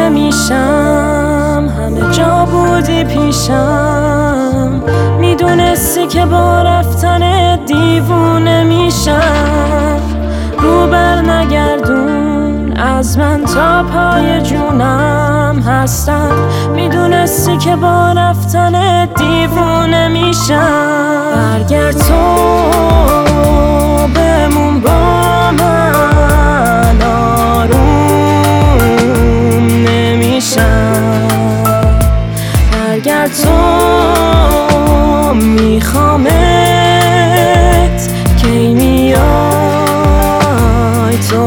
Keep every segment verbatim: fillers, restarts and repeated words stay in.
نمیشم، همه جا بودی پیشم، میدونستی که با رفتن دیوونه میشم. رو بر نگردون از من تا پای جونم هستم، میدونستی که با رفتن دیوونه میشم. برگرد تو بمون با من، آروم نمیشم. برگرد تو میخوامت، کی میای تو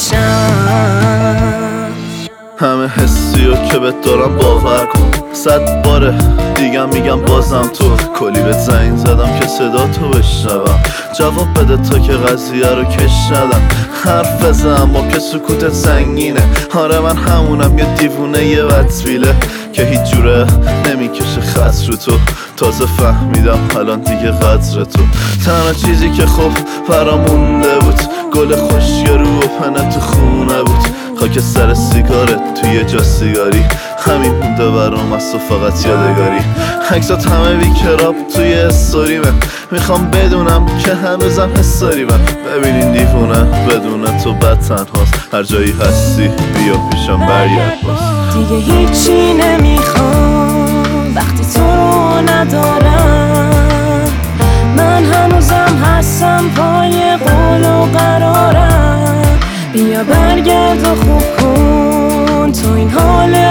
پیشم. همه حسیو که بهت دارم باور کن، صد باره دیگم میگم بازم تو. کلی بهت زنگ زدم که صدا تو بشنوم، جواب بده تا که قضیه رو کش ندم. حرف بزن اما که سکوتت سنگینه. آره من همونم، یه دیوونه یه بدبیله که هیچ جوره نمیکشه خط رو تو. تازه فهمیدم الان دیگه قدر تو. تنها چیزی که خب برام مونده بود گل خوشی رو و پنه تو خونه بود. خاک سر سیگارت توی جا سیگاری، همین مونده برام از تو فقط یادگاری. عکسات همه بیکراب توی استوریمه، میخوام بدونم که هنوزم حساریمه. ببینین دیوونه بدون تو بد تنهاست، هر جایی هستی بیا پیشم برگرد باز. دیگه هیچی نمیخوام وقتی تو رو ندارم، من هنوزم هستم پای قول و قرارم. بیا برگرد و خوب کن تو این حال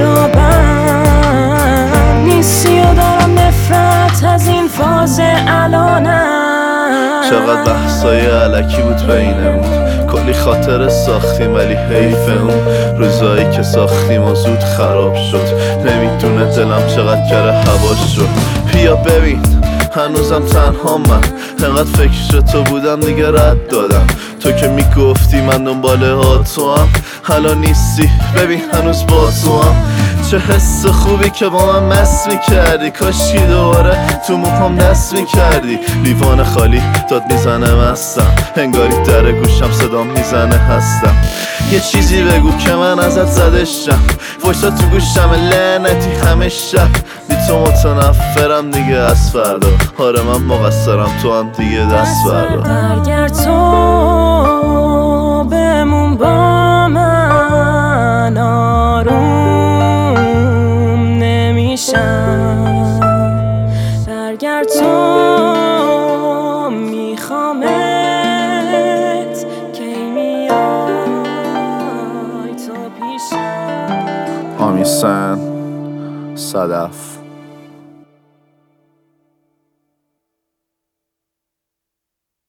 خرابم، نیستی و دارم نفرت از این فاز الانم. چقدر بحثای علکی بود بینمون، کلی خاطر ساختیم ولی حیف اون روزایی که ساختیم و زود خراب شد. نمیدونه دلم چقدر کره هواش شد. بیا ببین هنوزم تنها من، انقدر فکر تو بودم دیگه رد دادم. تو که میگفتی من دنباله ها تو هم، حالا نیستی ببین هنوز با تو هم. چه حس خوبی که با من مست میکردی، کاشکی دوباره تو موهام دست میکردی. لیوان خالی داد میزنه مستم، انگاری در گوشم صدا میزنه هستم. یه چیزی بگو که من ازت زدشم، وایسا تو گوشم لعنتی همه شب. بی تو متنفرم دیگه از فردا، آره من مقصرم تو هم دیگه دست بردا. برگرد تو بمون با من، آروم نمیشم. برگرد تو میخوامت، کی میای تو پیشم. آمیسن صدف